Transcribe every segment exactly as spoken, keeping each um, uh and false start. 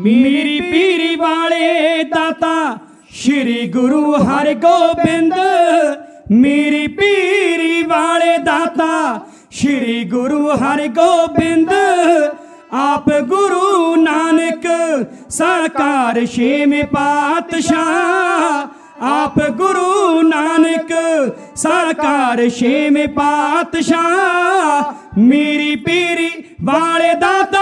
मेरी पीरी वाले दाता श्री गुरु हरगोबिंद, मेरी पीरी वाले दाता श्री गुरु हरगोबिंद, आप गुरु नानक साकार छेवें पातशाह, आप गुरु नानक साकार छेवें पातशाह, मेरी पीरी वाले दाता।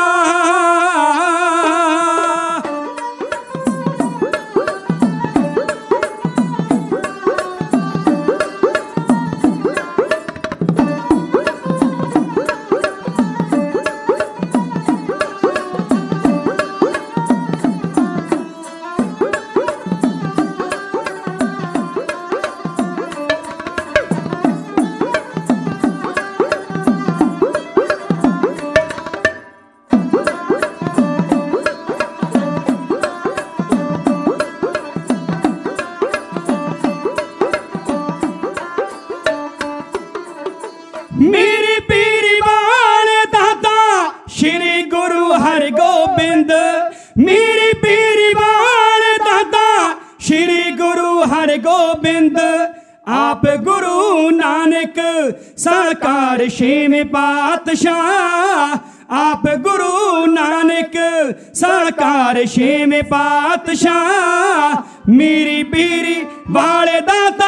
मेरी पीरी वाले दाता श्री गुरु हरगोबिंद, मेरी पीरी वाले दाता श्री गुरु हरगोबिंद, आप गुरु नानक साकार छेवें पातशाह, आप गुरु नानक साकार छेवें पातशाह, मेरी पीरी वाले दाता।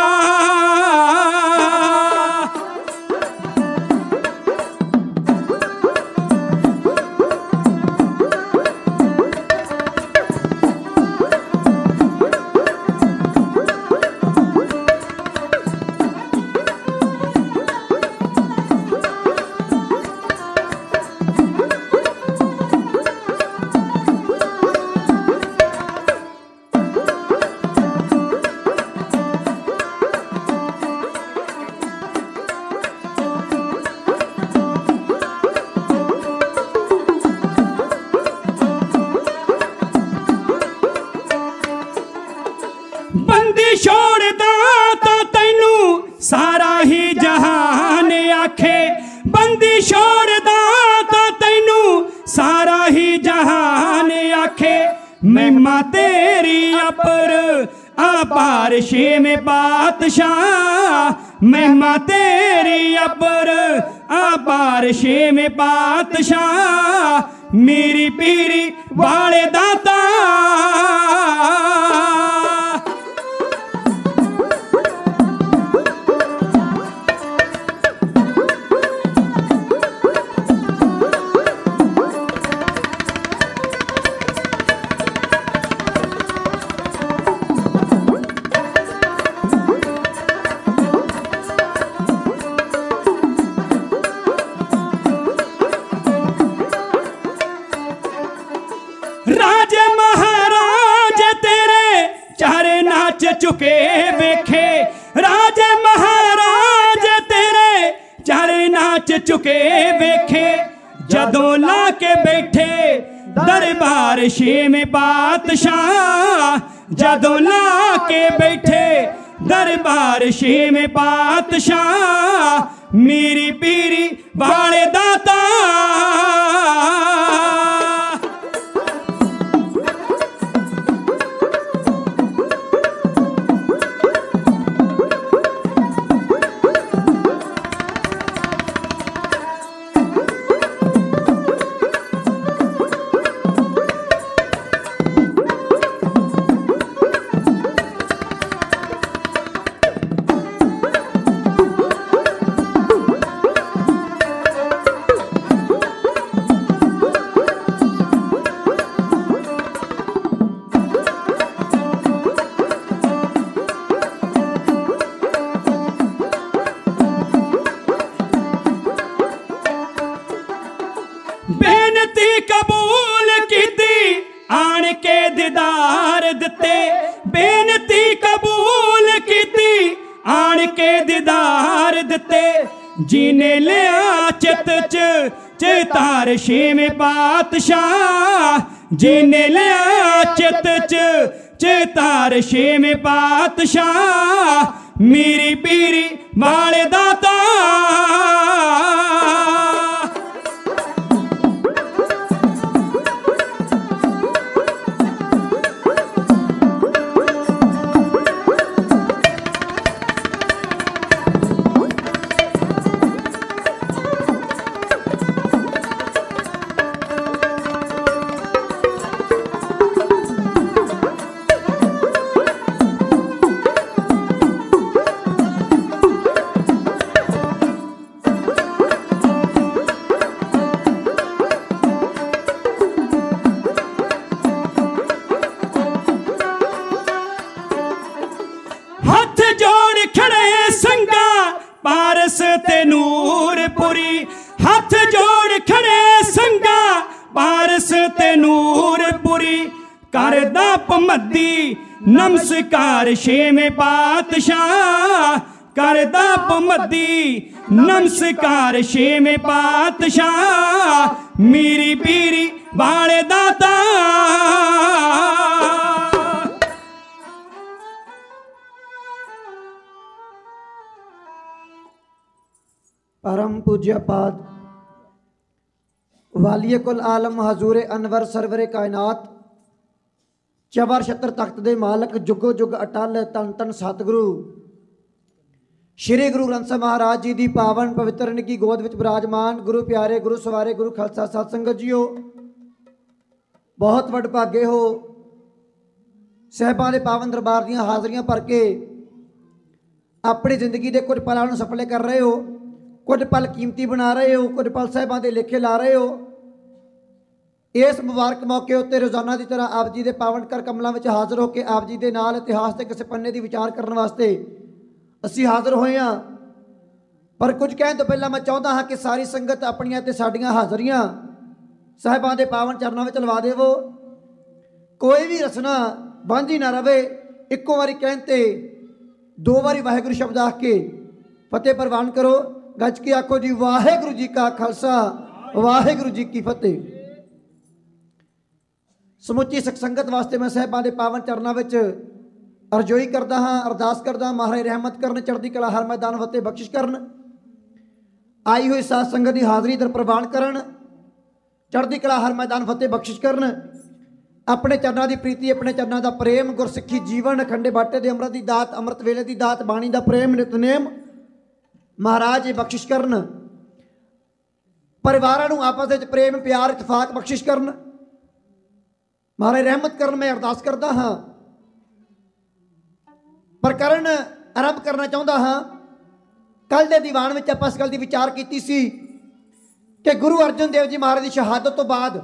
बंदी छोड़दा तो तैनू सारा ही जहान आखे, बंदी छोड़दा तो तैनू सारा ही जहान आखे, महिमा तेरी अपर अपार छेवें पातशाह, महिमा तेरी अपर अपार छेवें पातशाह, मेरी पीरी वाले दाता। राज महाराज तेरे चारे नाच चुके वेखे, राज महाराज तेरे चारे नाच चुके वेखे, जदों ला के बैठे दरबार छेवें पातशाह, जदों ला के बैठे दरबार छेवें पातशाह, मेरी पीरी वाले दाता। बेनती कबूल कीती आन के दीदार दिते, बेनती कबूल कीती आन के दीदार दिते, जीने लिया चित च चितार छेवें पातशाह, जीने लिया चित च चितार छेवें पातशाह, मेरी पीरी वाले दाता। करदा पमद्दी नमस्कार छेवें पातशाह करदा पमद्दी नमस्कार छेवें पातशाह मीरी पीरी वाले दाता। परम पूज्य पाद वालिए कुल आलम हजूर अनवर सरवरे कायनात चबर छत्र तख्त दे मालक जुगो जुग अटल तन तन सतगुरु श्री गुरु ग्रंथ साहिब महाराज जी की पावन पवित्र निकी गोद विच विराजमान गुरु प्यारे गुरु सवारे गुरु खालसा सत संगत जीओ, बहुत वड भागे हो साहिबां दे पावन दरबार दीयां हाज़रियां भर के अपनी जिंदगी के कुछ पलों नूं सफले कर रहे हो, कुछ पल कीमती बना रहे हो, कुछ पल साहिबां दे लेखे ला रहे हो। इस मुबारक मौके उत्ते रोज़ाना की तरह आप जी के पावन कर कमलों में हाज़र होकर आप जी के नाल इतिहास के किसी पन्ने की विचार करने वास्ते असी हाज़र होए हाँ। पर कुछ कहने तो पहला मैं चाहता हाँ कि सारी संगत अपनियां ते साडियां हाज़रियां साहिबां दे पावन चरणों में लवा देवो। कोई भी रसना बांझी ना रवे, इक्को बारी कहते दो बारी वाहिगुरू शब्द आख के फतेह प्रवान करो। गज के आखो जी वाहिगुरू जी का खालसा वाहिगुरू जी की फतेह। समुची सिख संगत वास्ते मैं साहिबां दे पावन चरणों में अरजोई करता हाँ, अरदास करदा महाराज रहमत करन, चढ़ती कला हर मैदान फतेह बख्शिश करन, आई हुई सात संगत की हाज़री दर प्रवान करन, चढ़ती कला हर मैदान फतेह बख्शिश करन। अपने चरणों की प्रीति, अपने चरणों का प्रेम, गुरसिੱਖੀ जीवन, खंडे बाटे के अमृत की दात, अमृत वेले की दात, बाणी का प्रेम, नितनेम महाराज बख्शिश करन। परिवारों को आपस में प्रेम प्यार इतफाक बख्शिश करन, महाराज रहमत करन। मैं अरदास करता हाँ। प्रकरण आरंभ करना चाहता हाँ। कल के दीवान में आप इस गल की विचार की सी कि गुरु अर्जन देव जी महाराज की शहादत तो बाद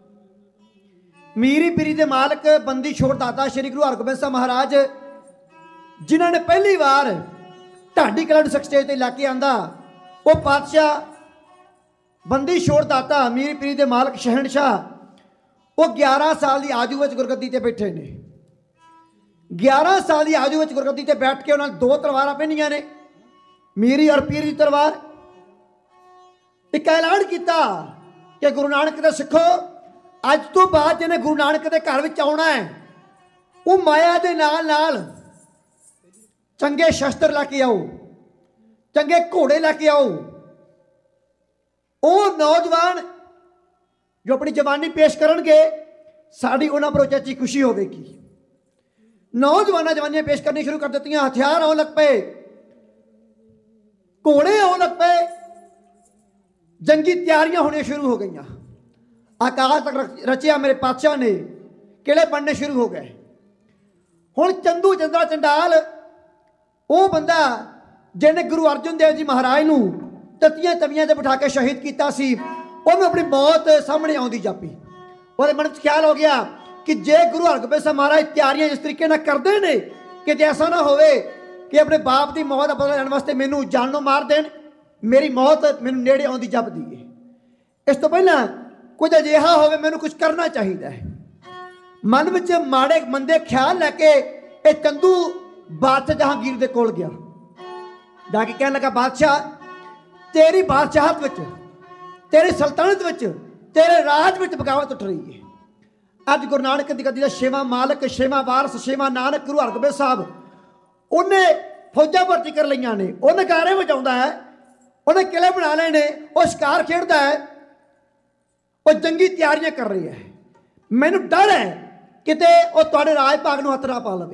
मीरी पीरी के मालक बंदी छोड़ दाता श्री गुरु हरगोबिंद साहब महाराज जिन्होंने पहली बार ढाडी कला स्टेज पर लैके आंदा, वो पातशाह बंदी छोड़ दाता मीरी पीरी के मालक शहनशाह, वो ग्यारह साल की आजू में गुरगद्दी ते बैठे ने। ग्यारह साल की आजू में गुरगद्दी ते बैठ के उन्होंने दो तलवार पहनिया ने, मीरी और पीर की तलवार। एक ऐलान किया कि गुरु नानक दे सिखो अज तो बाद जिन्हें गुरु नानक के घर में आना है वो माया के नाल नाल चंगे शस्त्र लैके आओ, चंगे घोड़े लैके आओ। वो नौजवान जो अपनी जवानी पेश करनगे साड़ी उन्हां पर उचेची खुशी होगी। नौजवान जवानियां पेश करनी शुरू कर दी, हथियार आने लग पे, घोड़े आने लग पे, जंगी तैयारियां होनी शुरू हो गई। आकाश तक रचिया मेरे पातशाह ने, किले बनने शुरू हो गए। हुण चंदू चंद्रा चंडाल वो बंदा जिन्हें गुरु अर्जन देव जी महाराज नूं तत्तियां तवियां ते बिठा के शहीद किया सी, उन्होंने अपनी मौत सामने आउंदी जापी। और मन ख्याल हो गया कि जे गुरु हरगोबिंद साहब महाराज तैयारियां इस तरीके ना करते हैं कि ऐसा ना होवे कि अपने बाप की मौत का पता लैण वास्ते मैनू जानों मार देन, मेरी मौत मैनू नेड़े आउंदी जापदी है। इस तो पहला कुछ अजिहा होवे मैनू कुछ करना चाहिए है। मन में माड़े मंदे ख्याल लैके ये चंदू बादशाह जहांगीर दे कोल गया, जाके कहने लगा बादशाह तेरी बादशाहत विच, तेरी सल्तनत विच, तेरे राज विच बगावत उठ रही है। अज गुरु नानक की गद्दी का छेवां मालक, छेवां वारस, छेवां नानक गुरु हरगोबिंद साहब उन्हें फौजा भर्ती कर लिया ने, वो नगारे बजाउंदा है, उन्हें किले बना ले ने, वो शिकार खेडदा है, वो जंगी तैयारियां कर रही है। मैनू डर है किते वो तुहाडे राज भाग नूं हत्थ ना पा लवे,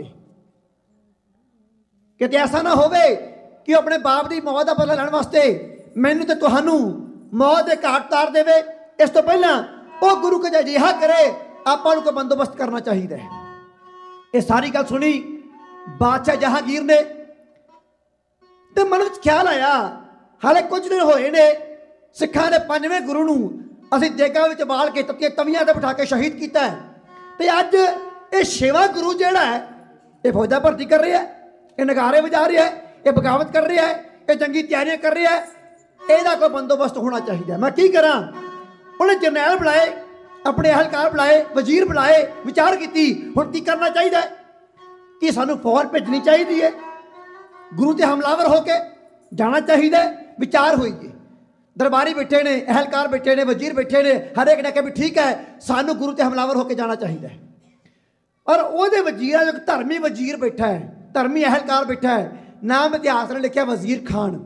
किते ऐसा ना होवे कि अपने बाप की मौत का बदला लैण वास्ते मैनू ते तुहानू मौत के घाट उतार देवे। इस तो पहला वो गुरु कुछ अजिहा करे, आपां को बंदोबस्त करना चाहिए। ये सारी गल सुनी बादशाह जहांगीर ने, तो मन में ख्याल आया हाले कुछ दिन होए ने सिखां दे पंजवें गुरु नूं असीं देगां विच बाल के तत्तियां तवियां ते बिठा के शहीद किया है, तो अज ये छेवां गुरु जिहड़ा है ये फौजा भर्ती कर रहा है, ये नगारे बजा रहा है, ये बगावत कर रहा है, ये जंगी तैयारियां कर रहा है। ਇਹਦਾ कोई बंदोबस्त होना चाहिए। मैं की करा, उन्हें जरनैल बुलाए, अपने अहलकार बुलाए, वजीर बुलाए, विचार की हुण की करना चाहिए कि सानू फौज भेजनी चाहिए है, गुरु ते हमलावर होके जाना चाहिए। विचार हुई जी, दरबारी बैठे ने, अहलकार बैठे ने, वजीर बैठे ने, हर एक ने कहा भी ठीक है सानू गुरु ते हमलावर होके जाना चाहिए। और वो वजीर जो धर्मी वजीर बैठा है, धर्मी अहलकार बैठा है, नाम इतिहास ने लिखा वजीर खान।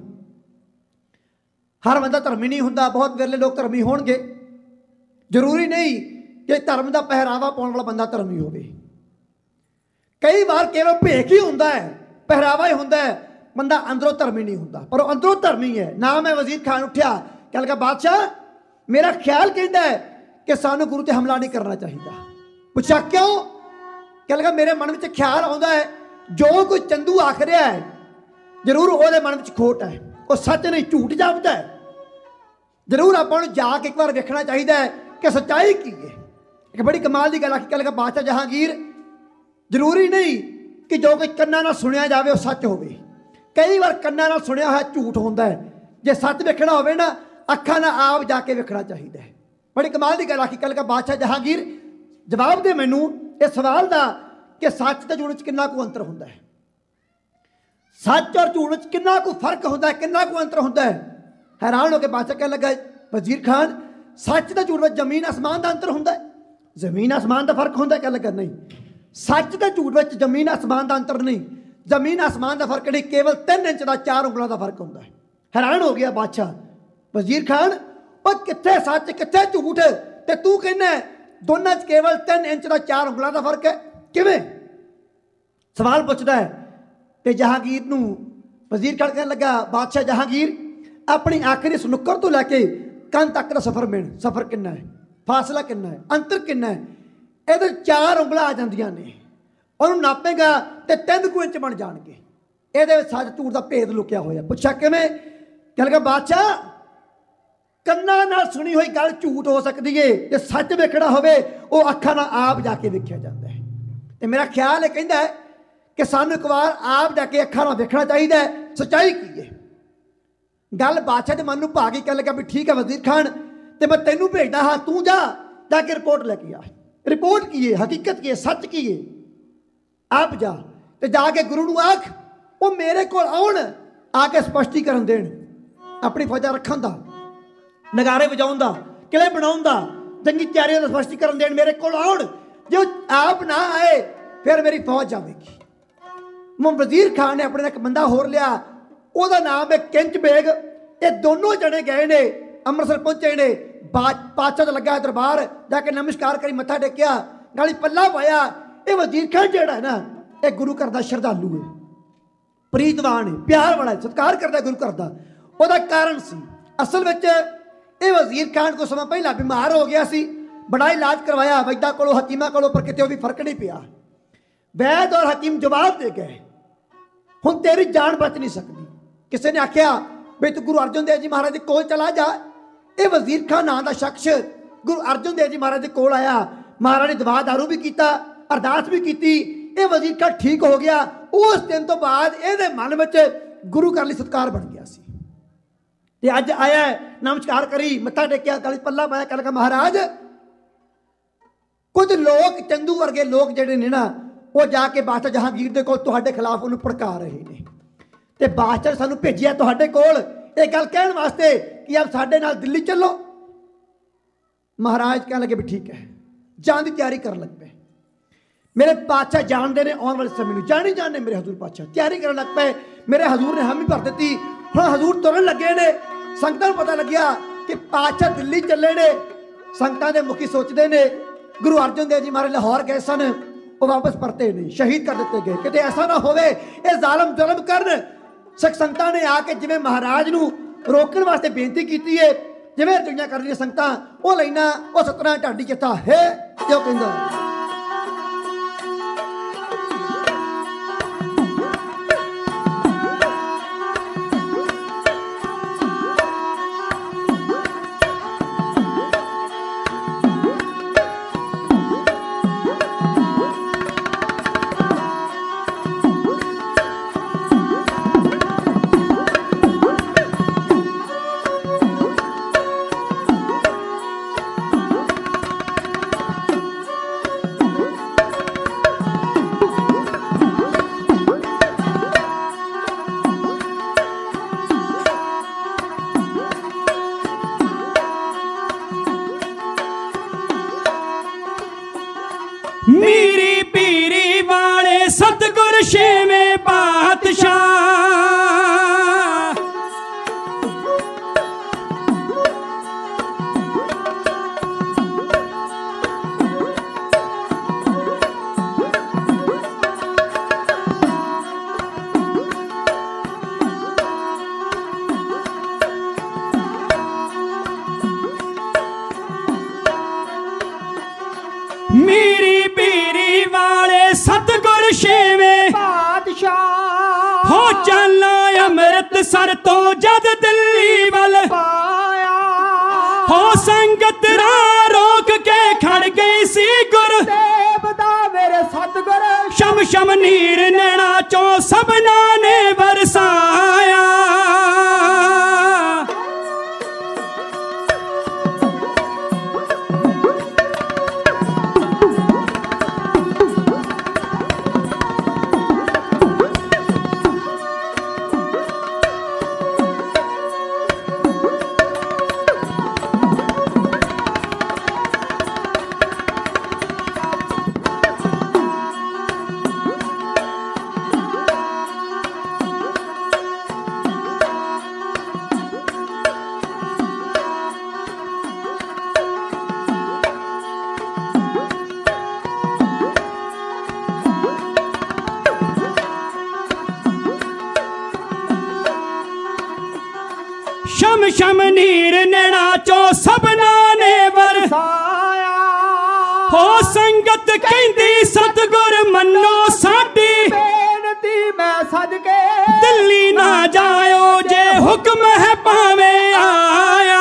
हर बंदा धर्मी नहीं होंदा, बहुत विरले लोग धर्मी होणगे। जरूरी नहीं कि धर्म का पहरावा पाउण वाला बंदा धर्मी होवे। कई बार केवल भेख ही होंदा है, पहरावा ही होंदा है, बंदा अंदरों धर्मी नहीं होंदा, पर अंदरों धर्मी है। नाम है वजीर खान। उठिया कह लगा बादशाह मेरा ख्याल कहता है कि सानू गुरु ते हमला नहीं करना चाहिए। पूछा क्यों? कह लगा मेरे मन में ख्याल आता है जो कोई चंदू आख रहा है जरूर वो मन में खोट है, वो सच नहीं झूठ जापदा है। जरूर आपको जाके एक बार देखना चाहिए कि सच्चाई की है। एक बड़ी कमाल की गल आखी। कह लगा बादशाह जहांगीर जरूरी नहीं कि जो कुछ कन्ना ना सुनिया जाए वो सच हो। कई बार कन्ना ना सुनिया है झूठ होंदा है। जे सच वेखना हो ना अखा ना आप जाके वेखना चाहिए है। बड़ी कमाल की गल आखी। कह लगा बादशाह जहांगीर जवाब दे मैनू इस सवाल का कि सच ते झूठ कितना को अंतर होंदा है, सच और झूठ कितना को फर्क होंदा है, कितना को अंतर होंदा है। हैरान होकर बादशाह कह लगा वजीर खान सच ते झूठ में जमीन आसमान का अंतर होंदा है, जमीन आसमान का फर्क होंदा है। कह लगा नहीं, सच ते झूठ में जमीन आसमान का अंतर नहीं, जमीन आसमान का फर्क नहीं, केवल तीन इंच का चार उंगलों का फर्क होंदा है। हैरान हो गया बादशाह। वजीर खान और कित्थे सच कित्थे झूठ, ते तू कहना दोनों च केवल तीन इंच का चार उंगलों का फर्क है, किवें? सवाल पूछता है। तो जहांगीर नूं वजीर खान कहने लगा बादशाह जहांगीर अपनी आखिरी सनुकर तो लैके कंन तक का सफर मिल सफर कितना है, फासला कितना है, अंतर कितना है? ये चार उंगलां आ जांदियां ने, उन्होंने नापेगा तो तीन कु इंच बन जाएंगे। ये सच झूठ का भेद लुकिया होया। पूछा किवें? कह लगा बादशाह कन्ना नाल सुनी हुई गल झूठ हो सकती है, जे सच वेखना होवे वो अखां नाल आप जाके वेखिया जाता है। तो मेरा ख्याल है कहता है कि सानू एक बार आप जाके अखां नाल वेखना चाहिए सच्चाई की है। गल बादशाह के मन में पा गई। कह लगा भी ठीक है वजीर खान, तो मैं तेनू भेजदा हाँ, तू जा जाके रिपोर्ट लेके आ। रिपोर्ट की है, हकीकत की है, सच की है, आप जा तो जाके गुरु नूं आख वो मेरे को आउण, आके स्पष्टीकरण देण, अपनी फौजा रखण दा, नगारे वजाउण दा, किले बनाउण दा, जंगी तैयारियों का स्पष्टीकरण देण, मेरे को आउण। जो आप ना आए फिर मेरी फौज जाएगी। वजीर खान ने अपने एक बंदा होर लिया, ਉਹਦਾ नाम है किंच बेग। ये दोनों जने गए ने अमृतसर पहुंचे ने, बादशाह का लगा दरबार जाके नमस्कार करी मत्था टेकिया, गाली पल्ला पाया। ये वजीर खान जेड़ा है ना ये गुरु घर का श्रद्धालु है, प्रीतवान है, प्यार वाला है, सत्कार करता है गुरु घर का। ਉਹਦਾ कारण सी असल में ये वजीर खान को समय पहला बीमार हो गया सी, बड़ा इलाज करवाया वैद्या को हकीमा को, पर कितने भी फर्क नहीं पिया। वैद और हकीम जवाब दे गए हुण तेरी जान बच नहीं सकती। किसी ने आख्या भी तू गुरु अर्जन देव जी महाराज के कोल चला जा। ये वजीर खान नाम का शख्स गुरु अर्जन देव जी महाराज के कोल आया, महाराज ने दवा दारू भी किया, अरदास भी की, ये वजीर खान ठीक हो गया। उस दिन तो बाद ये मन में गुरु घर लिए सत्कार बन गया सी। ते अज आया नमस्कार करी मत्था टेकिया, गल पल्ला पाया। कह लगा महाराज कुछ लोग चंदू वर्गे लोग जेडे ने ना वो जाके बादशाह जहांगीर के कोल तुहाडे खिलाफ उन्हें भड़का रहे हैं, ते बादशाह सानू भेजिया तुहाडे कोल ये गल कहण वास्ते कि आप साडे नाल दिल्ली चलो। महाराज कह लगे भी ठीक है, जान की तैयारी कर लग पे। मेरे बादशाह जानते ने आने वाले समय में, जानी जानने मेरे हजूर बादशाह तैयारी कर लग पे। मेरे हजूर ने हामी भर दी। हुण हजूर तुरन लगे ने, संगतां पता लग्या कि बादशाह दिल्ली चले ने। संगतां दे मुखी सोचते ने गुरु अर्जन देव जी महाराज लाहौर गए सन, वो वापस परते नहीं, शहीद कर दिते गए। किते ऐसा ना होवे ये जालम जुल्म करन। सिख संगतां ने आके जिवें महाराज नूं रोकण वास्ते बेनती कीती है, जिवें रचोइयां कर रही संगतां वो लेना वो सतना ढाडी जत्था है जो कहंदा ਅੰਮ੍ਰਿਤਸਰ ਤੋਂ ਜਦ ਦਿੱਲੀ ਵੱਲ ਪਾਇਆ ਹੋ ਸੰਗਤ ਰਾਹ ਰੋਕ ਕੇ ਖੜ ਗਈ ਸੀ ਗੁਰ ਦੇਵ ਦਾ ਮੇਰੇ ਸਤਿਗੁਰ ਸ਼ਮ ਸ਼ਮ ਨੀਰ ਨੈਣਾ ਚੋਂ ਸਭਨਾ ਨੇ ਵਰਸਾਇਆ शम शम नीर नैना चो सबना ने वरसाया हो संगत कहंदी सतगुर मन्नो साडी बेनती मैं सदके दिल्ली ना जायो जे हुक्म है पावे आया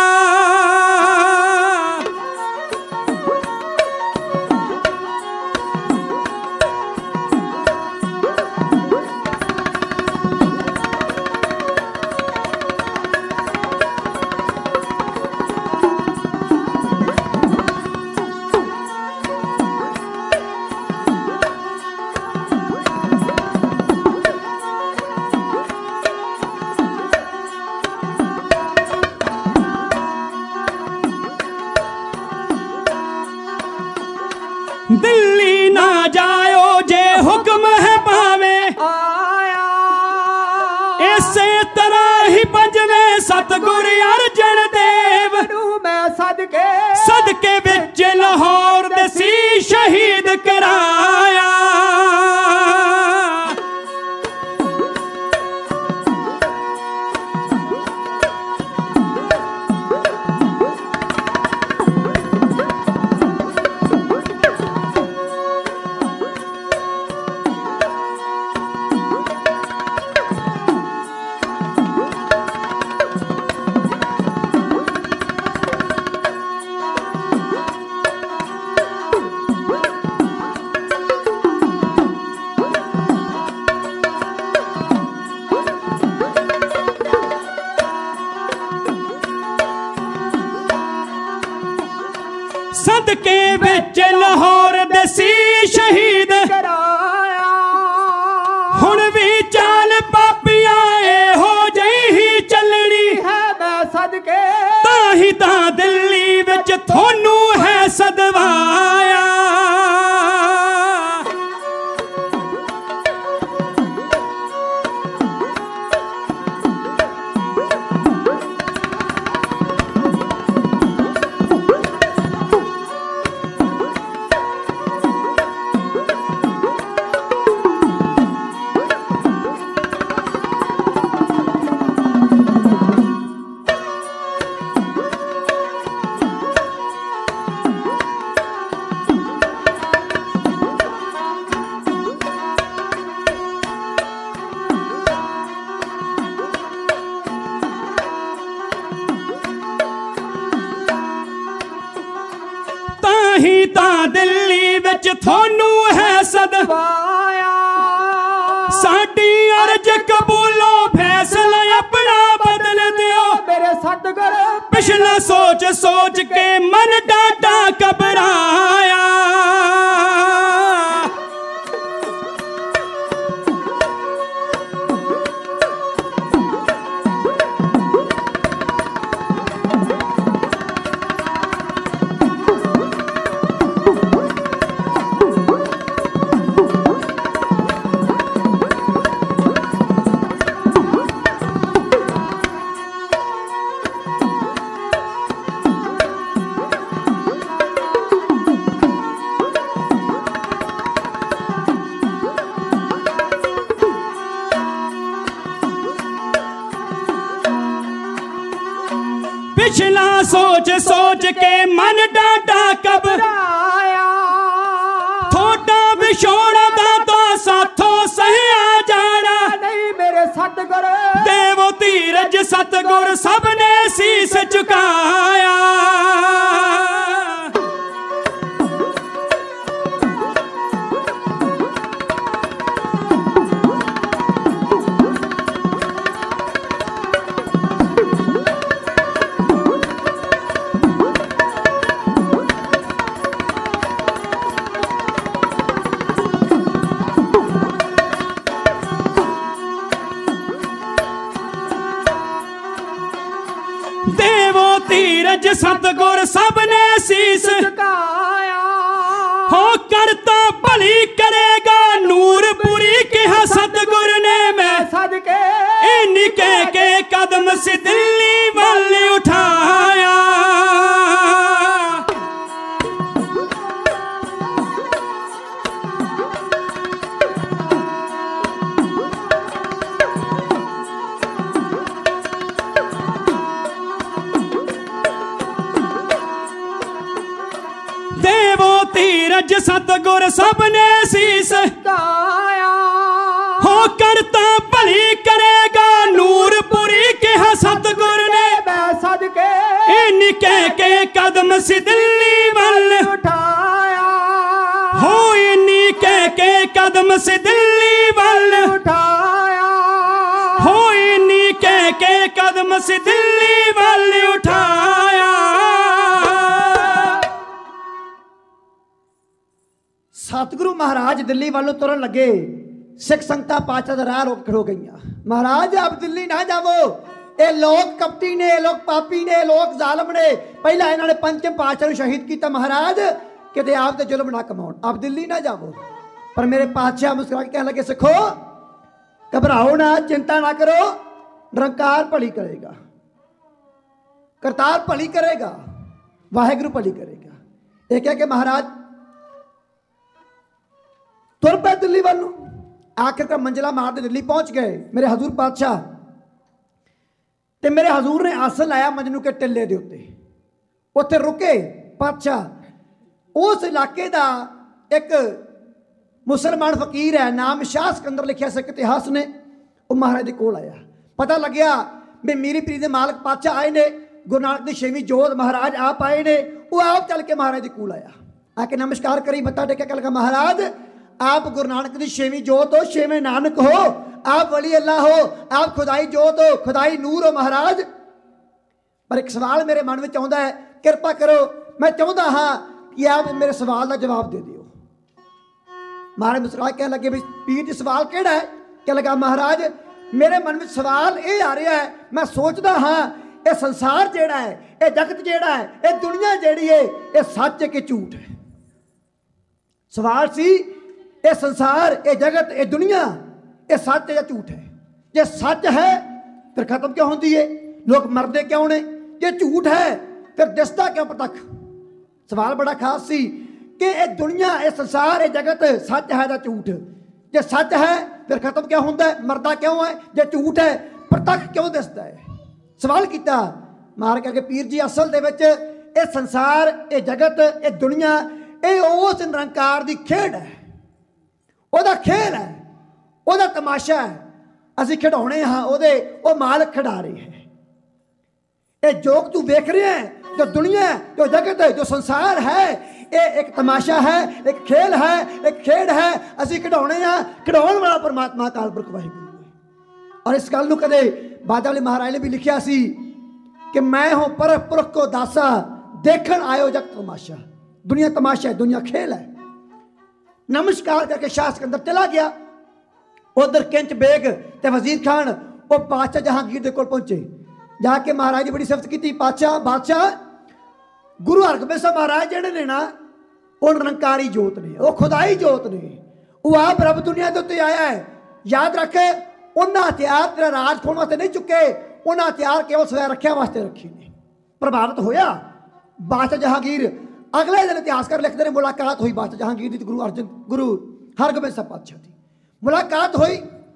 दिल्ली ना जायो जे हुक्म है पावे आया इसे तरह ही पंजवें सतगुर अर्जन देव नू मैं सदके सदके विच लाहौर दसी शहीद कराया सदके विच लाहौर दसी शहीद कराया हुण भी चाल पापिया हो जही ही चलनी है मैं सदके ताही ता दिल्ली विच थोनू है सदवाया ताही ता दिल्ली विच थोनू है सदवाया साडी अर्ज कबूलो फैसला अपना बदल दियो मेरे सतगुर पिछला सोच सोच के मन डाटा घबराया पिछला सोच सोच के मन डाटा घबराया थोड़ा विछोड़ा दा तो साथों सहया जाना नहीं मेरे सतगुर देवो धीरज सतगुर सबने शीस झुकाया। देवो धीरज सतगुर सबने शीस झुकाया। हो करता भली करेगा नूर बुरी कहा सतगुर ने मैं सदके इन्हीं कह के कदम से दिल्ली वाल उठाया। देवो धीरज सतगुर सबने शीस झुकाया। हो करता भली करेगा नूर बुरी कहा सतगुर ने मैं सदके इन्हीं कह के कदम से दिल्ली वाल उठाया। हो इन्हीं कह के कदम से दिल्ली वाल उठाया। हो इन्हीं कह के कदम से दिल्ली वाल उठाया। सतगुरु महाराज दिल्ली वालों तुरन लगे, सिख संगतां पातशाह दा राह रोक खड़ो गईयां। महाराज आप दिल्ली ना जावो, ये लोग कपटी ने, लोग पापी ने, लोग जालम ने। पहला इन्होंने पंचम पातशाह नूं शहीद किया। महाराज किते आप ते जुल्म ना कमाउण, आप दिल्ली ना जावो। पर मेरे पातशाह मुस्कुरा के कहने लगे, सिखो घबराओ ना, चिंता ना करो, निरंकार भली करेगा, करतार भली करेगा, वाहिगुरू भली करेगा। एक है कि महाराज तुर पे दिल्ली वालों। आखिरकार मंजिला मारते दिल्ली पहुंच गए। मेरे हजूर पातशाह ते मेरे हजूर ने आसन लाया मजनू के टिल्ले दे उत्ते, उत्थे रुके पातशाह। उस इलाके का एक मुसलमान फकीर है, नाम शाह सिकंदर लिखिया सिख इतिहास ने, वो महाराज के कोल आया। पता लग्या भी मीरी पीरी दे मालक पातशाह आए ने, गुरु नानक दी छेवीं जोत महाराज आप आए ने। वो आप चल के महाराज के कोल आया, आके नमस्कार करी, मत्था टेकिया, कह लगा महाराज आप गुरु नानक की छेवीं जोत हो, छेवें नानक हो, आप वली अल्लाह हो, आप खुदाई जोत हो, खुदाई नूर हो महाराज। पर एक सवाल मेरे मन में आता है, कृपा करो, मैं चाहता हाँ कि आप मेरे सवाल का जवाब दे दियो। महाराज मुस्कुरा कह लगे भी पीर जी सवाल केड़ा है? कह लगा महाराज मेरे मन में सवाल ये आ रहा है, मैं सोचता हाँ ये संसार जेड़ा है, ये जगत जेड़ा है, ये दुनिया जेड़ी है, ये सच है कि झूठ है? सवाल सी ये संसार, ये जगत, ये दुनिया, ये सच है या झूठ है? जे सच है फिर खत्म क्यों होती है, लोग मरते क्यों ने? जे झूठ है फिर दिसता क्यों प्रतख? सवाल बड़ा खास सी कि ये दुनिया, ये संसार, ये जगत सच है या झूठ? जे सच है फिर खत्म क्यों होता है, मरदा क्यों है? जे झूठ है प्रतख क्यों दिसता है? सवाल किया। मार करके पीर जी असल दे विच ये संसार, ये जगत, ये दुनिया, ये उस निरंकार की खेड है, ਉਹਦਾ खेल है, ਉਹਦਾ तमाशा है। ਅਸੀਂ खिडौने हाँ, ਉਹਦੇ ਉਹ मालक खिडा रहे हैं। ये जो तू देख रहे हैं, जो दुनिया है, जो जगत है, जो संसार है, ये एक तमाशा है, एक खेल है, एक खेड है। ਅਸੀਂ खिडौने हाँ, खिडौण वाला परमात्मा अकाल पुरख वाहिगुरू है। और इस गल नूं कदे बाजा वाले महाराज ने भी लिखिया सी कि मैं हूं परख पुरख को दासा, देखण आयो जग तमाशा। दुनिया तमाशा है, दुनिया खेल है। नमस्कार करके शाह सिकंदर चला गया। उधर किंच बेग ते वजीर खान वो बादशाह जहांगीर दे कोल पहुंचे। जाके महाराज की बड़ी सिफत की। बादशाह बादशाह गुरु हरगोबिंद साहब महाराज जेड़े ने ना, वो निरंकारी जोत ने, वो खुदाई जोत ने, वो आप रब दुनिया के उत्ते आया है। याद रखे उन्हें हथियार तेरा राज खोण वास्ते नहीं चुके, उन्हें हथियार केवल स्वै रखिया वास्ते रखे ने। प्रभावित होया बादशाह जहांगीर। अगले दिन इतिहासकार लिखते हैं मुलाकात हुई बादशाह जहांगीर की गुरु अर्जन गुरु हरगोबिंद साहब पातशाह की मुलाकात हुई,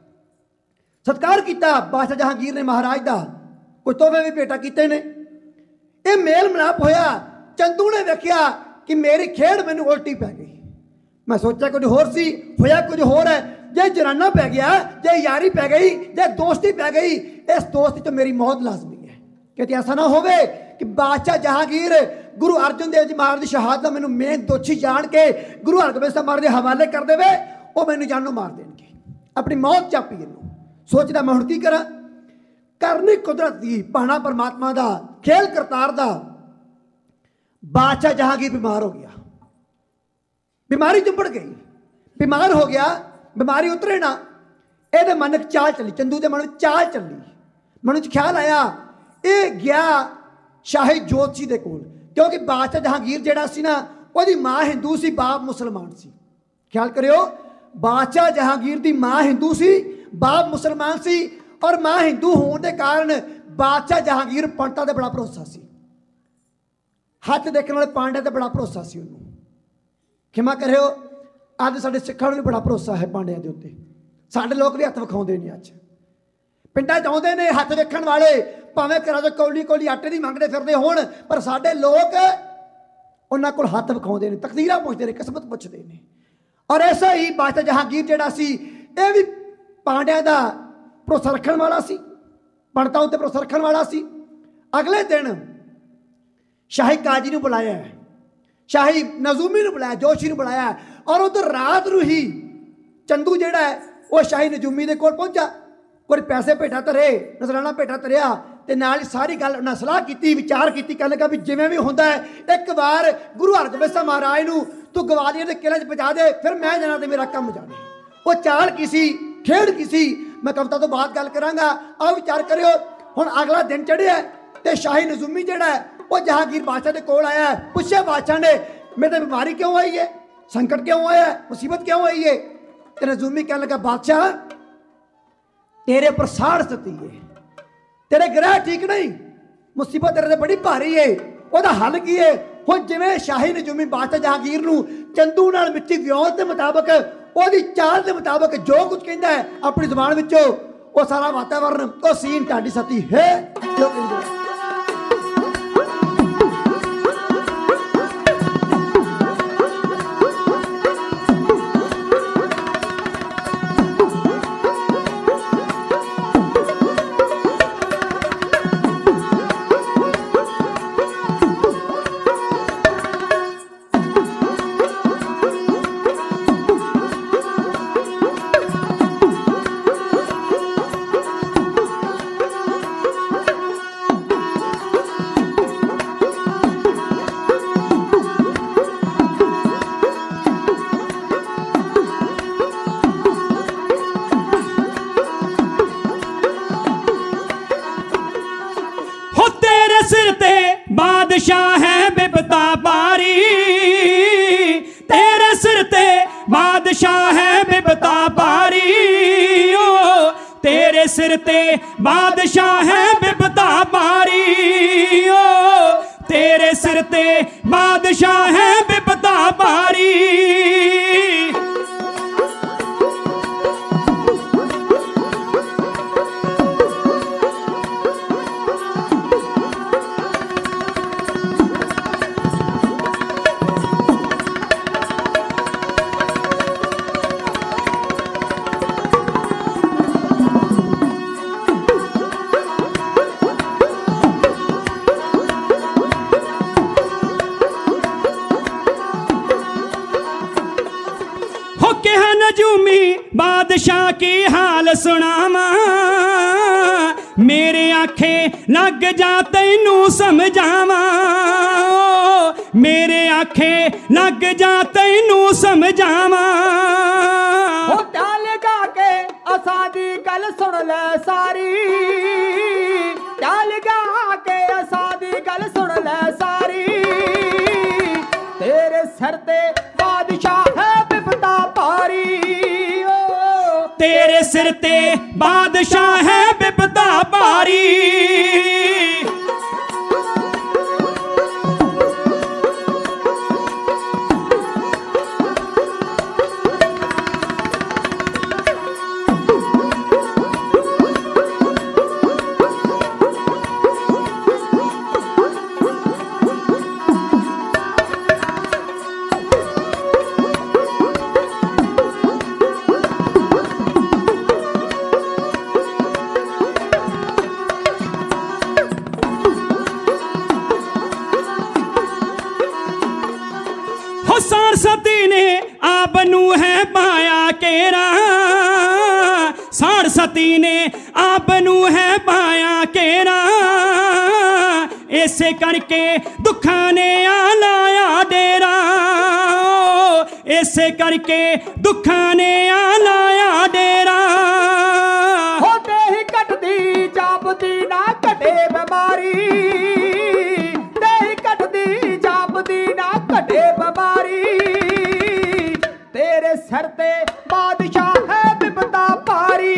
सत्कार किया बादशाह जहांगीर ने महाराज का। कोई तोहफे भी भेटा किए ने। यह मेल मिलाप होया। चंदू ने देखा कि मेरी खेड मैनू उल्टी पै गई। मैं सोचा कुछ होर सी, होया कुछ होर है। जे जराना पै गया, जे यारी पै गई, जे दोस्ती पै गई, इस दोस्ती तो मेरी मौत लाजमी है। कहते ऐसा ना होवे कि बादशाह जहांगीर गुरु अर्जन देव जी महाराज की शहादत का मैनू मेन दोषी जान के गुरु हरगोबिंद साहब महाराज के हवाले कर देवे, वो मैनू जानों मार देंगे, अपनी मौत चापी इनू। सोचदा मैं हुण की करा, करनी कुदरत की, भाना परमात्मा का, खेल करतार का। बादशाह जहांगीर बीमार हो गया, बीमारी चुंबड़ गई, बीमार हो गया, बीमारी उतरे ना, ये मन चाल चली, चंदू के मन चाल चली, मन च ख्याल आया ये गया शाही जोतशी दे कोल, क्योंकि बादशाह जहांगीर जिहड़ा सी ना उसदी माँ हिंदू सी, बाप मुसलमान सी। ख्याल करियो, बादशाह जहांगीर दी माँ हिंदू सी, बाप मुसलमान सी, और माँ हिंदू होने के कारण बादशाह जहांगीर पंडितां ते बड़ा भरोसा सी, हथ देखने वाले पांडे ते बड़ा भरोसा सी उन्होंने। क्षमा करियो, अज साडे सिखां नूं भी बड़ा भरोसा है पांडियां दे उत्ते, साडे लोग भी हथ विखाउंदे ने। अज पिंडां च आउंदे ने हथ वेखण वाले, भावें घरां च कौली कौली आटे दी मंगदे फिरदे होण, पर साडे लोग उन्हां कोल हथ विखाउंदे ने, तकदीरां पुछदे ने, किस्मत पुछदे ने। और ऐसा ही बादशाह जहांगीर जिहड़ा सी, ये भी पांडियां दा भरोसा रखण वाला सी, पंडितां उत्ते भरोसा रखण वाला सी। अगले दिन शाही काजी नूं बुलाया, शाही नजूमी नूं बुलाया, जोशी नूं बुलाया, और उधर रात नूं ही चंदू जिहड़ा है वो शाही नजूमी दे कोल पहुंचा, कोई पैसे भेटा धरे, नजराना भेटा धरिया, ते नाल ही सारी गल उन्हां सलाह कीती, विचार कीती, कहण लगा भी जिवें भी हुंदा है एक बार गुरु हरगोबिंद साहब महाराज नूं तू गवालियर दे किले च पहुंचा दे, फिर मैं जाना ते मेरा काम जाने। वो चाल किसी, खेड किसी, मैं कविता तो बाद गल करांगा। आओ विचार करियो, हुण अगला दिन चढ़िया ते शाही नजूमी जिहड़ा है वो जहांगीर बादशाह के कोल आया, पूछे बादशाह ने मेरे बीमारी क्यों आई है, संकट क्यों आया है, मुसीबत क्यों आई है। ते नजूमी कहने लगा बादशाह तेरे पर साड़ सती है, तेरे ग्रह ठीक नहीं, मुसीबत तेरे बड़ी भारी है, वह हल की है। हुण जिवें शाही नजूमी बादशाह जहांगीर नूं चंदू नाल मिट्टी व्योम के मुताबक, ਉਹਦੀ चाल के मुताबिक जो कुछ कहता है अपनी जबान विचों, वो सारा वातावरण वो सीन ढाडी सती है जो कहंदे है। बादशाह है बिपता पारी, तेरे सिर ते बादशाह है बिपता पारी, ओ तेरे सिर ते बादशाह है बिपता पारी, ओ तेरे सिर ते बादशाह है बिपता पारी। नजूमी बादशाह की हाल सुनावा, मेरे आखे लग जा तैनू समझावा, मेरे आखे लग जा तैनू समझावा। लगा के असा दी गल सुन ले सारी, लगा के असा दी गल सुन ले सारी, तेरे सर ते बादशाह है बिपता पारी, तेरे सिर ते बादशाह है बिपता पारी। सती ने आप नू है पाया केरा, साड़ सती ने आप नू है पाया केरा, इसे करके दुखा ने आ लाया डेरा, इसे करके दुखा ने आ लाया डेरा। होते ही कटदी जापदी ना कटे बीमारी, ते ही कटदी जापदी ना कटे बीमारी, तेरे सर ते बादशाह है बिपता पारी,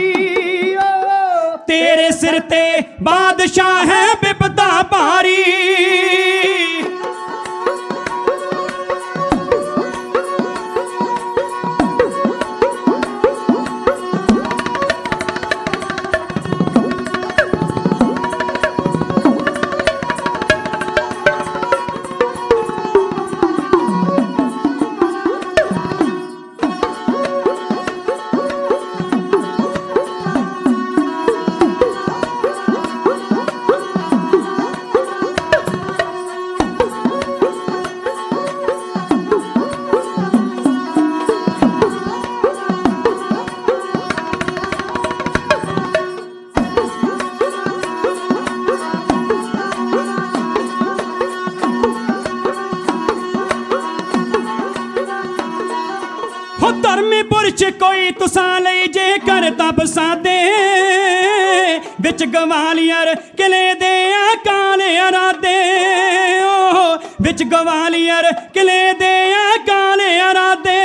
तेरे सिर ते बादशाह है बिपता पारी। धर्मी पुरश कोई तुसा लई जे कर तब सादे, बिच गवालियर किले दे काले अरादे, बिच गवालियर किले दे काले अरादे।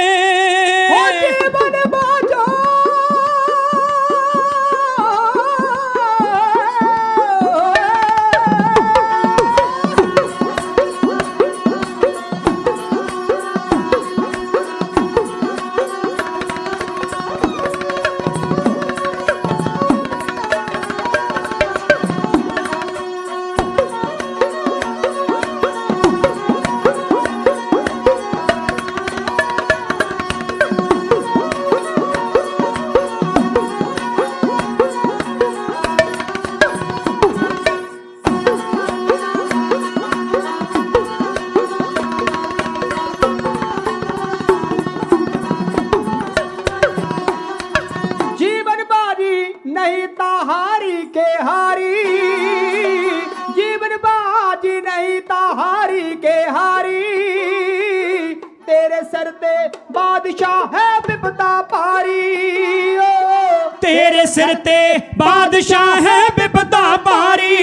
नहीं ता हारी के हारी, जीवन बाजी नहीं ता हारी के हारी, तेरे सर ते बादशाह है बिपता पारी, तेरे सिर ते बादशाह है बिपता पारी।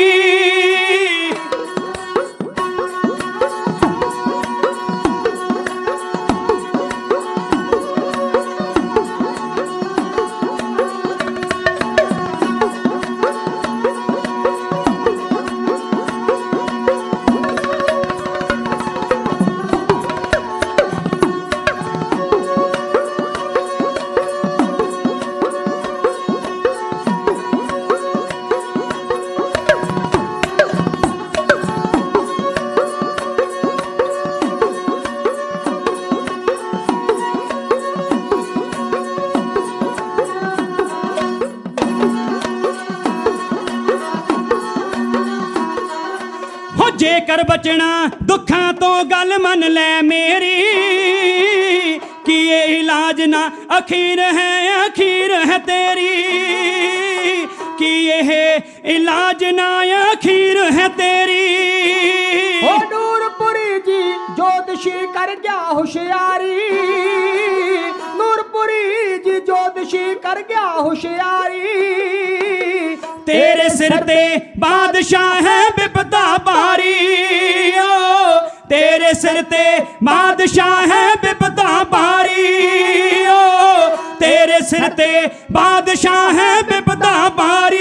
जेकर बचना दुखा तो गल मन ले मेरी, कि ये इलाज ना अखीर है अखीर है तेरी, कि ये इलाज ना अखीर है तेरी। ओ नूरपुरी जी ज्योतिषी कर गया होशियारी, नूरपुरी जी ज्योतिषी कर गया होशियारी, तेरे सिर ते बादशाह है बिपता पारी, ओ तेरे सिर ते बादशाह है बिपता पारी, ओ तेरे सिर ते बादशाह है बिपता पारी।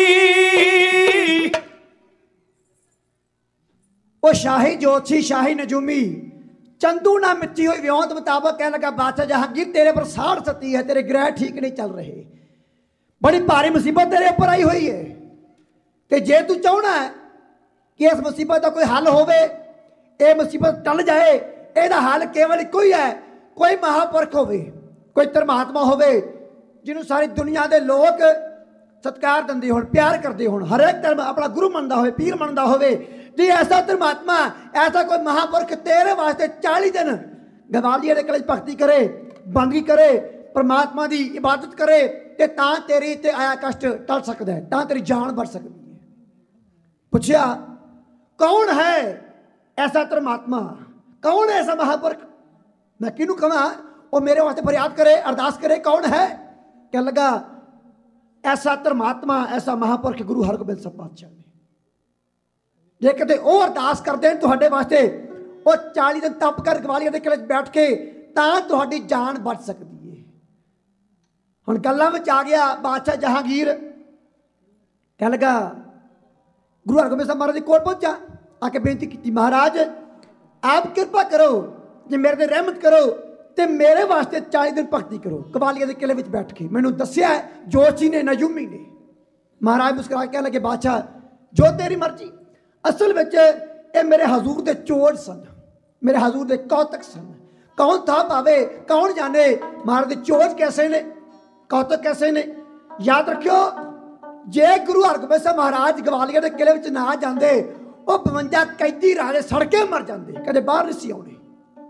वो शाही ज्योतिषी शाही नजूमी चंदू ना मिट्टी हुई व्योंत मुताबिक कहने लगा बादशाह जहांगीर तेरे पर साड़ सती है, तेरे ग्रह ठीक नहीं चल रहे, बड़ी भारी मुसीबत तेरे ऊपर आई हुई है, ते जे तू चाहना है कि इस मुसीबत का कोई हल होवे, ये मुसीबत टल जाए, ਇਹਦਾ हल केवल इको ही है, कोई महापुरख होवे, कोई धर्मात्मा होवे जिन्हों सारी दुनिया के लोग सत्कार देंदे होण, प्यार करते होण, हर एक धर्म अपना गुरु मनता होवे, पीर मनता होवे। जी ऐसा धर्मात्मा ऐसा कोई महापुरख तेरे वास्ते चालीस दिन गवालियर के किले भगती करे, बंदगी करे, परमात्मा की इबादत करे, ते तां तेरी ते आया कष्ट टल सकता है, तां तेरी जान बच सकती है। पूछया कौन है ऐसा धर्मात्मा, कौन है ऐसा महापुरख? मैं किनू कहा वो मेरे वास्ते फरियाद करे, अरदास करे, कौन है? कह लगा ऐसा धर्मात्मा, ऐसा महापुरख गुरु हरगोबिंद साहब पातशाह ने। जे कदे वो अरदास करते हैं तुहाडे वास्ते, वो चालीस दिन तप कर गवालियर के किले बैठ के, तां तुहाडी जान बच सकती है। हुण गल्लां विच आ गया बादशाह जहांगीर। कह लगा गुरु हरगोबिंद साहब महाराज के कोल पहुंचा, आके बेनती की, महाराज आप कृपा करो, जे मेरे ते रहमत करो ते मेरे वास्ते चालीस दिन भगती करो गवालियर के किले में बैठ के। मैनू दस्या जोशी ने, नजूमी ने। महाराज मुस्कुरा के कह लगे बादशाह जो तेरी मर्जी। असल में ये मेरे हजूर के चोर सन, मेरे हजूर के कौतक सन। कौन था भावे कौन जाने, महाराज के चोर कैसे ने, कौतक कैसे ने। याद रखियो जे गुरु हरगोबिंद साहब महाराज गवालियर के किले में ना जाते, वो बवंजा कैदी राजे सड़के मर जाते, कदे बाहर नहीं सी आउणे।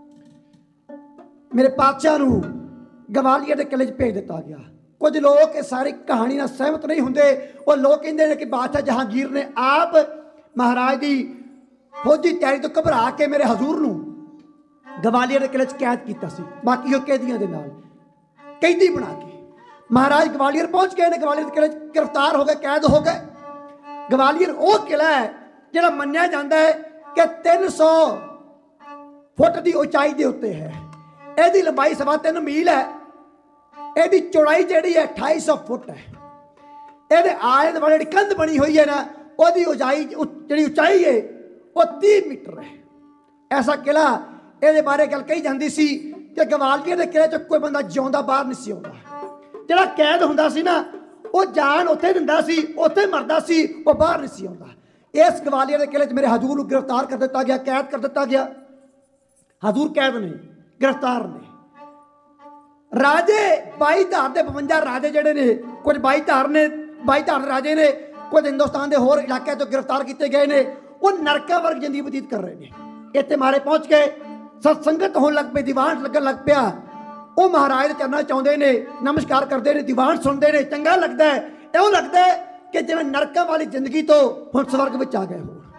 मेरे पातशाह नू गवालियर के किले भेज दिता गया। कुछ लोग इस सारी कहानी नाल सहमत नहीं होंगे। वो लोग कहते हैं कि बादशाह जहांगीर ने आप महाराज की फौजी तैयारी तो घबरा के मेरे हजूर नू गवालियर के किले कैद किया सी, बाकी वो कैदियों के नाल कैदी बना के। महाराज गवालियर पहुंच गए ने, गवालियर के किले गिरफ्तार हो गए, कैद हो गए। गवालियर वो किला है जिहड़ा मन्निया जाता है कि तीन सौ फुट की उचाई के उत्ते है। ਇਹਦੀ लंबाई सवा तीन मील है, ਇਹਦੀ चौड़ाई जी है अठाई सौ फुट है। ये आले दुआले जी कंध बनी हुई है ना, ਉਹਦੀ उचाई जी उचाई है वो तीस मीटर है। ऐसा किला ये बारे गल कही जाती सी कि गवालियर के किले च कोई बंदा जिउंदा बाहर नहीं सी आउंदा। जिहड़ा कैद हुंदा सी ना, वो जान उत्थे दिंदा सी, उत्थे मरदा सी, वो बाहर नहीं सी आउंदा। इस गवालियर के किले च मेरे हजूर नूं गिरफ्तार कर दिता गया, कैद कर दिता गया। हजूर कैद नहीं, गिरफ्तार ने। राजे बाई धार के बवंजा राजे जड़े ने, कुछ बाई धार ने, बाई धार राजे ने, कुछ हिंदुस्तान के होर इलाके तो गिरफ्तार किए गए ने। वो नरका वर्ग जिंदगी बतीत कर रहे हैं। इतने मारे पहुंच गए, सत्संगत होने लग पे, दीवान लगन लग पिया। वो महाराज के चरणों चाहते हैं, नमस्कार करते हैं, दीवान सुनते हैं। चंगा लगता है, इउं लगता है कि जिवें नरका वाली जिंदगी तो हुण स्वर्ग में आ गए हो।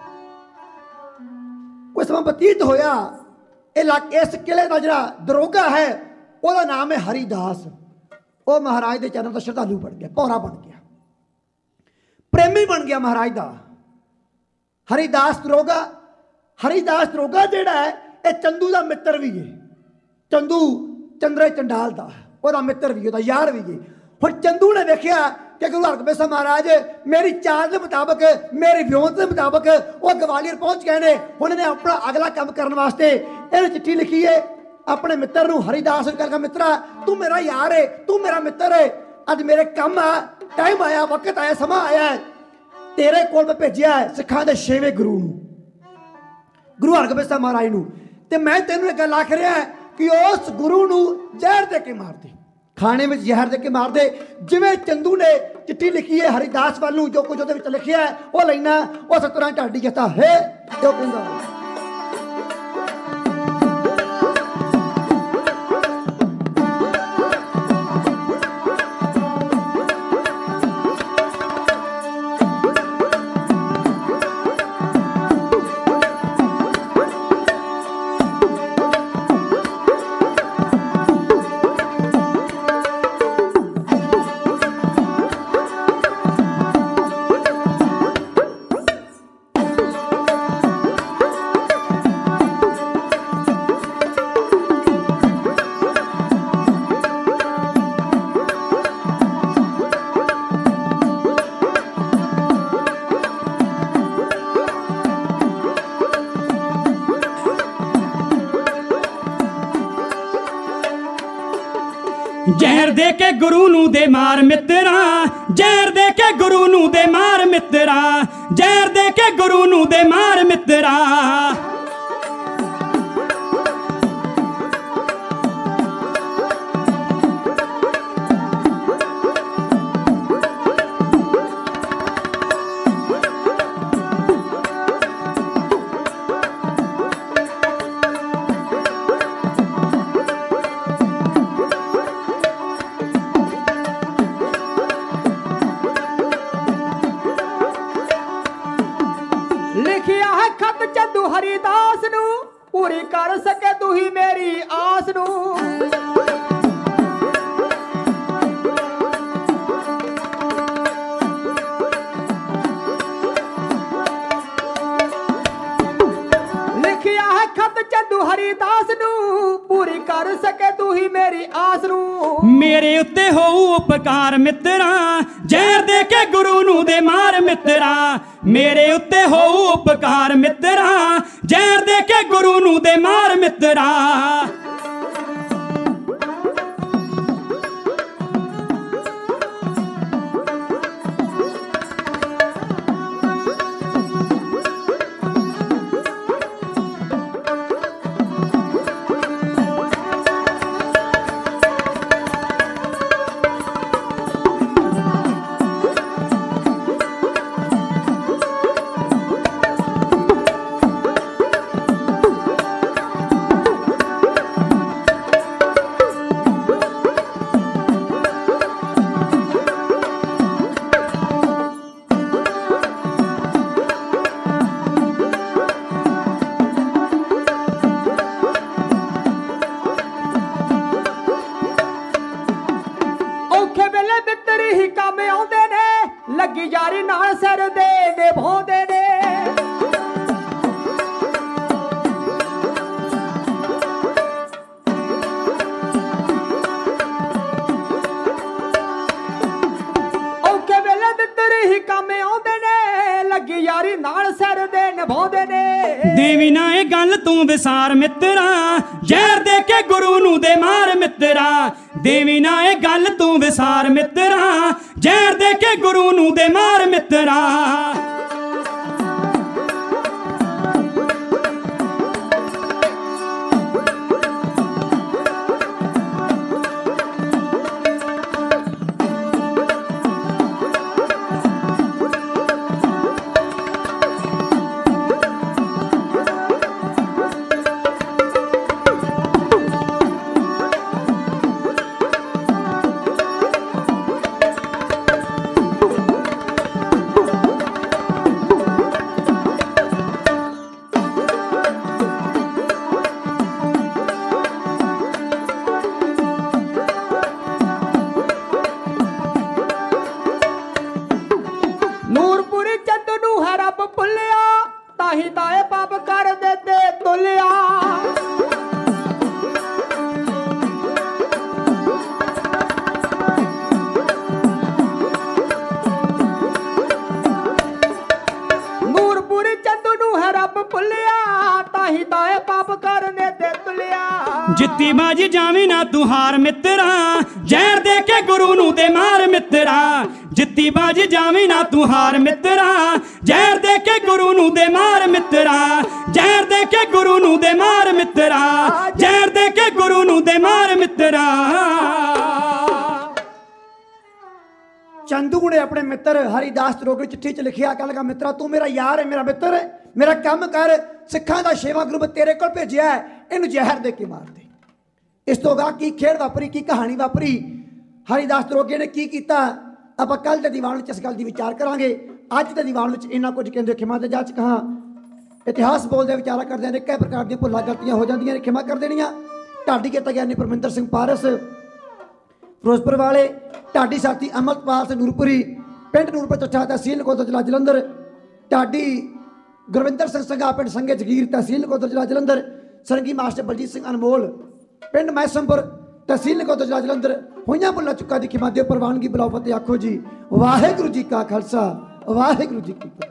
कुछ समय बतीत होया, इस किले का जो दरोगा है वह नाम है हरिदास। वो महाराज के चरणों का श्रद्धालु बन गया, पौरा बन गया, प्रेमी बन गया महाराज का। हरिदास दरोगा, हरिदास दरोगा जोड़ा है ये चंदू का मित्र भी है। चंदू चंद्रे चंडाल का वह मित्र भी, वह यार भी है। हुण चंदू ने देखा कि गुरु हरगोबिंद साहब महाराज मेरी चाल के मुताबिक, मेरी व्योत के मुताबिक वो गवालियर पहुंच गए ने। उन्होंने अपना अगला काम करने वास्ते इन्हें चिट्ठी लिखी है अपने मित्र नूं। हरिदास ने कहा मित्रा तू मेरा यार है, तू मेरा मित्र है, अज मेरे काम आ, टाइम आया, वक्त आया, समा आया है, तेरे कोल मैं भेजिया है सिखां दे छेवें गुरु नूं, गुरु हरगोबिंद साहब महाराज नूं। ते मैं तेनों एक गल आख रहा है कि उस गुरु नूं जहर दे के मार दे, खाने में जहर दे के मार दे। जिवें चंदू ने चिट्ठी लिखी है हरिदास वाल नूं, जो कुछ उहदे विच लिखिया है वो लेना, उस तरह ढाडी जता है जो कहंदा। जहर दे के गुरु नू दे मार मित्रा, जहर दे के गुरु नू दे मार मित्रा, जहर दे के गुरु नू दे मार मित्रा। हरिदास नू पूरी कर सके तू ही मेरी आस नू। लिखिया है खत चंदू हरिदास नू पूरी कर सके तू ही मेरी आस नू। मेरे उत्ते हो उपकार मित्रा जहर दे के गुरु नू दे मार मित्रा। मेरे उत्ते हो उपकार मित्रा जहर दे के गुरु नू दे मार मित्रा। लगी यारी नाल सिर दे निभाउंदे ने। औखे वेले मित्र ही काम आउंदे ने लगी यारी नाल सिर दे निभाउंदे ने। देवी ना ए गल तू विसार मित्रा जहर दे के गुरु नू दे मार मित्रा। देवी ना ए गल तू विसार मित्रा जहर दे के गुरु नू दे मार मित्रा। नूरपुरी चंद नू है रब भुलिया ताही ताए पाप कर देते तुलिया। नूरपुरी चंद नू है रब भुलिया ताही ताए पाप कर देते तुलिया। जित्ती बाजी जावी ना तू हार मित्रा जहर दे के गुरु नू दे मार मित्रा। जित्ती बाजी जावी ना तू हार मित्रा जहर दे के गुरु नू दे मार मित्रा। जहर दे के गुरु नू दे मार मित्रा जहर दे के गुरु नू दे मार मित्रा। चंदू ने अपने मित्र हरिदास दरोगे चिट्ठी च लिखिया कह लगा मित्रा तू मेरा यार है मेरा मित्र है मेरा काम कर सिखां दा सेवा ग्रुप तेरे कोल भेजिया है इनू जहर दे के मार दे। इस तो अगाह की खेड़ वापरी की कहानी वापरी हरिदास दरोगे ने की कीता ਆਪਾਂ ਕੱਲ ਦੇ ਦੀਵਾਨ ਵਿੱਚ ਇਸ ਗੱਲ ਦੀ ਵਿਚਾਰ ਕਰਾਂਗੇ। ਅੱਜ ਦੇ ਦੀਵਾਨ ਵਿੱਚ ਇਹਨਾਂ ਕੁਝ ਕਹਿੰਦੇ ਖਿਮਾ ਦੇ ਜਾਚ ਕਹਾ ਇਤਿਹਾਸ ਬੋਲਦੇ ਵਿਚਾਰਾ ਕਰਦੇ ਨੇ ਕਈ ਪ੍ਰਕਾਰ ਦੀਆਂ ਭੁੱਲਾਂ ਗਲਤੀਆਂ ਹੋ ਜਾਂਦੀਆਂ ਨੇ ਖਿਮਾ ਕਰ ਦੇਣੀਆਂ। ਢਾਡੀ ਕੀਤਾ ਗਿਆਨੀ ਪਰਮਿੰਦਰ ਸਿੰਘ ਪਾਰਸ ਫਿਰੋਜ਼ਪੁਰ ਵਾਲੇ ਢਾਡੀ ਸਾਥੀ ਅਮਰਪਾਲ ਸਿੰਘ ਨੂਰਪੁਰੀ ਪਿੰਡ ਨੂਰਪੁਰ ਚੱਠਾ ਤਹਿਸੀਲ ਨਕੋਦਰ ਜ਼ਿਲ੍ਹਾ ਜਲੰਧਰ। ਢਾਡੀ ਗੁਰਵਿੰਦਰ ਸਿੰਘ ਸੰਘਾ ਪਿੰਡ ਸੰਘੇ ਜਗੀਰ ਤਹਿਸੀਲ ਨਕੋਦਰ ਜ਼ਿਲ੍ਹਾ ਜਲੰਧਰ। ਸਰੰਗੀ ਮਾਸਟਰ ਬਲਜੀਤ ਸਿੰਘ ਅਨਮੋਲ ਪਿੰਡ ਮੈਸੰਪੁਰ तहसील नकोदर जिला जलंधर होइयां भुल्लां चुक्का दी खिमा दिओ प्रवानगी बुलाओ फतेह आखो जी वाहिगुरू जी का खालसा वाहिगुरू जी की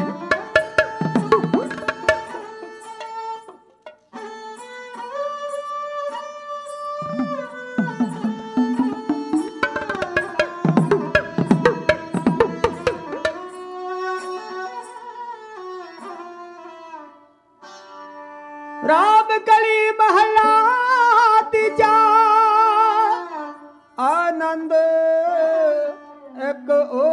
राम गली महला तीजा आनंद एक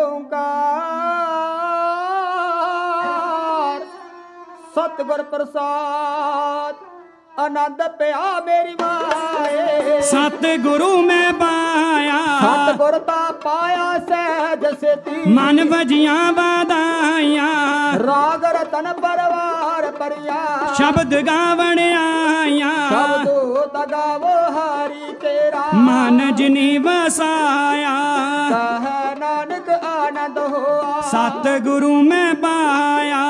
ओंकार सतगुर प्रसाद आनंद पिया मेरी माए। सतगुरु मैं पाया सतगुर ता पाया सहज सेती मन बजियां बधाइयां। राग रतन परवार ਬਰਿਆ ਸ਼ਬਦ ਗਾਵਣ ਆਇਆ ਸ਼ਬਦੋ ਤਗਾਵੋ ਹਾਰੀ ਤੇਰਾ ਮਨ ਜਿਨੀ ਵਸਾਇਆ ਕਹ ਨਾਨਕ ਆਨੰਦ ਹੋਆ ਸਤ ਗੁਰੂ ਮੈਂ ਪਾਇਆ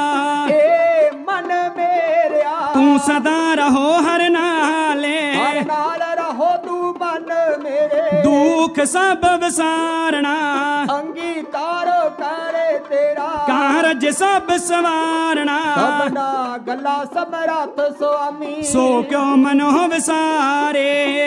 ਏ ਮਨ ਮੇਰਿਆ ਤੂੰ ਸਦਾ ਰਹੋ ਹਰ ਨਾਲੇ ਹਰ ਨਾਲ ਰਹੋ ਤੂੰ ਮਨ ਮੇਰੇ ਦੁੱਖ ਸਭ ਵਿਸਾਰਣਾ ਅੰਗੀਕਾਰ ਕਰੇ ਤੇਰਾ ਕਾਰਜ ਸਭ ਸਵਾਰਣਾ ਸਭਨਾ ਗੱਲਾਂ ਸਮਰੱਥ ਸੁਆਮੀ ਸੋ ਕਿਉ ਮਨੋ ਵਿਸਾਰੇ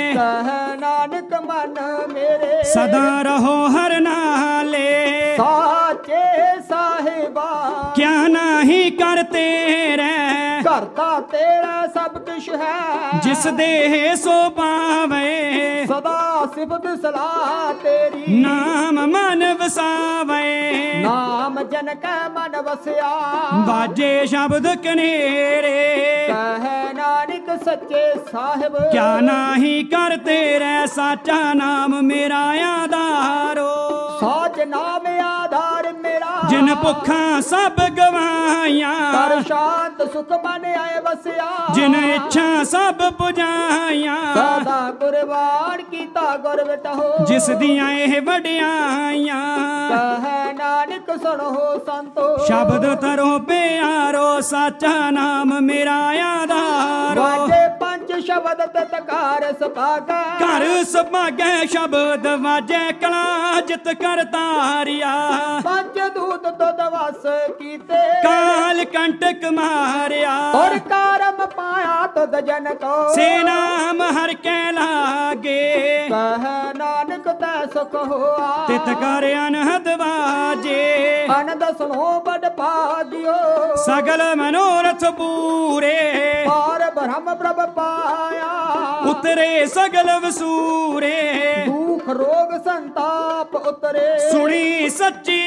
ਕਹ ਨਾਨਕ ਮਨ ਮੇਰੇ ਸਦਾ ਰਹੋ ਹਰ ਨਾਲੇ ਸਾਚੇ ਸਾਹਿਬਾ ਕਿਆ ਨਾਹੀ ਕਰ ਤੇਰੇ ਕਰਤਾ ਤੇਰਾ ਸਭ ਕੁਛ ਹੈ ਜਿਸ ਦੇਹ ਸੋ ਪਾਵੇ ਸਦਾ ਸਿਫਤ ਸਲਾਹ ਤੇਰੀ ਨਾਮ ਮਨ ਵਸਾਵੇ ਨਾਮ ਜਨ ਕੈ ਮਨ ਵਸਿਆ ਬਾਜੇ ਸ਼ਬਦ ਕਨੇਰੇ ਕਹੈ ਨਾਨਕ ਸੱਚੇ ਸਾਹਿਬ ਕਿਆ ਨਾਹੀ ਕਰ ਤੇਰੇ ਸਾਚਾ ਨਾਮ ਮੇਰਾ ਆਧਾਰੋ ਸਾਚ ਨਾਮ ਆਧਾਰ ਮੇਰਾ ਜਿਨ ਭੁੱਖਾਂ ਸਭ ਗਵਾਈਆਂ ਕਰ ਸ਼ਾਂਤ ਸੁਖ ਮਨ ਆਏ ਵਸਿਆ ਜਿਨ ਇੱਛਾ ਸਭ ਪੁਜਾਈਆਂ ਸਦਾ ਕੁਰਬਾਨ ਕੀਤਾ ਗੁਰ ਵਿਟਹੁ ਜਿਸ ਦੀਆਂ ਇਹ ਵਡਿਆਈਆਂ ਕਹੈ ਨਾਨਕ ਸੁਣੋ ਸੰਤੋ ਸ਼ਬਦ ਤਰੋ ਪਿਆਰੋ ਸਾਚਾ ਨਾਮ ਮੇਰਾ ਆਧਾਰੋ ਵਾਜੇ ਪੰਜ ਸ਼ਬਦ ਤਤਕਾਰ ਸੁਭਾਗਾ ਘਰ ਸੁਭਾਗੈ ਸ਼ਬਦ ਵਾਜੈ ਕਲਾ ਜਿਤ ਕਰ ਤਾਰਿਆ ਪੰਜ ਦੂਤ ਤੁਧ ਵਸ ਕੀਤੇ ਕਾਲ ਕੰਟਕ ਮਾਰਿਆ ਔਰ ਕਰਮ ਪਾਇਆ ਤੁਧ ਜਨ ਕੋ ਸੇ ਨਾਮ ਹਰ ਕੈ ਲਾਗੇ ਕਹੈ ਨਾਨਕ ਤੈ ਸੁਖ ਹੋਆ ਤਿਤ ਕਰ ਅਨਹਦ ਵਾਜੇ ਆਨੰਦ ਸੁਣੋ ਬੜ ਭਾਗਿਓ ਸਗਲ ਮਨੋਰਥ ਪੂਰੇ ਪਾਰ ਬ੍ਰਹਮ ਪ੍ਰਭ ਪਾਇਆ ਉਤਰੇ ਸਗਲ ਵਸੂਰੇ ਦੁਖ ਰੋਗ ਸੰਤਾਪ ਉਤਰੇ ਸੁਣੀ ਸੱਚੀ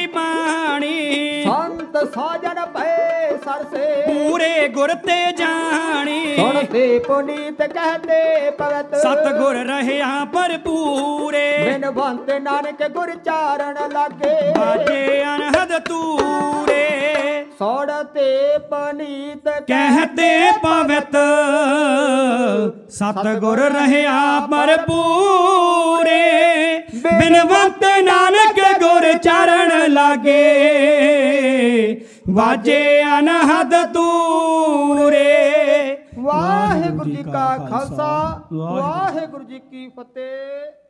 ਬਾਣੀ ਸੰਤ ਸਾਜਨ ਪਏ ਸਰਸੇ ਪੂਰੇ ਗੁਰ ਤੇ ਜਾਣੀ ਸੁਣਤੇ ਪੁਨੀਤ ਕਹਤੇ ਪਵਤ ਸਤਿਗੁਰ ਰਹਿਆ ਭਰਪੂਰੇ ਬਿਨਵੰਤ ਨਾਨਕ ਗੁਰ ਚਾਰਨ ਲਾਗੇ ਬਾਜੇ ਅਨਹਦ ਤੂਰੇ ਸੋੜਤੇ ਪਨੀਤ ਕਹਤੇ ਪਵਿੱਤ ਸਤਿਗੁਰ ਰਹਿਆ ਭਰਪੂਰੇ ਬਿਨਵੰਤ ਨਾਨਕ ਗੁਰ ਚਰਨ ਲਾਗੇ ਵਾਜੇ ਅਨਹਦ ਤੂਰੇ। ਵਾਹਿਗੁਰੂ ਜੀ ਕਾ ਖਾਲਸਾ ਵਾਹਿਗੁਰੂ ਜੀ ਕੀ ਫਤਿਹ।